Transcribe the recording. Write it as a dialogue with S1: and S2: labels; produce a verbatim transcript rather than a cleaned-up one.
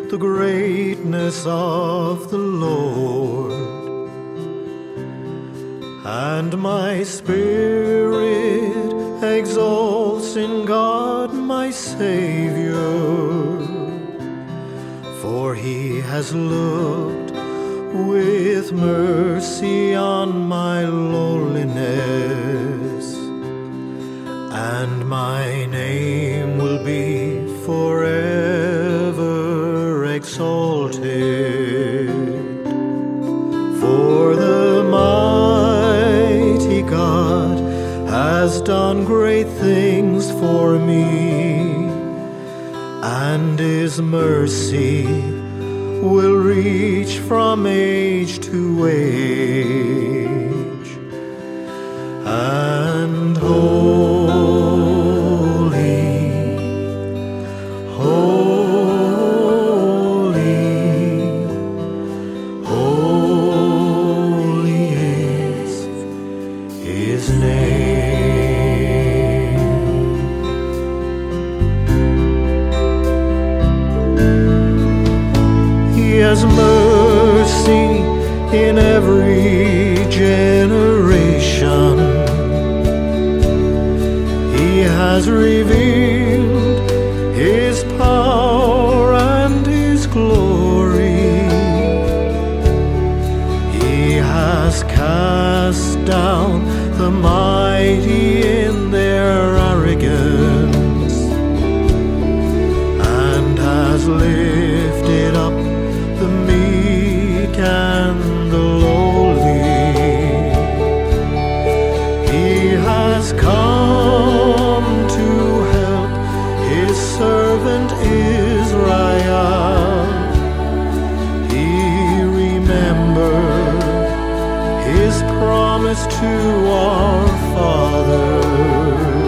S1: the greatness of the Lord, and my spirit exalts in God my Savior, for he has looked with mercy on my lowliness, and my name will be forever exalted. For the mighty God has done great things for me, and his mercy will reach from age to age. And holy, holy, holy is his name. He has mercy in every generation. He has revealed his power and his glory. He has cast down the mighty in their arrogance, and has lifted up the meek and the lowly. He has come to help his servant Israel. He remembered his promise to our fathers,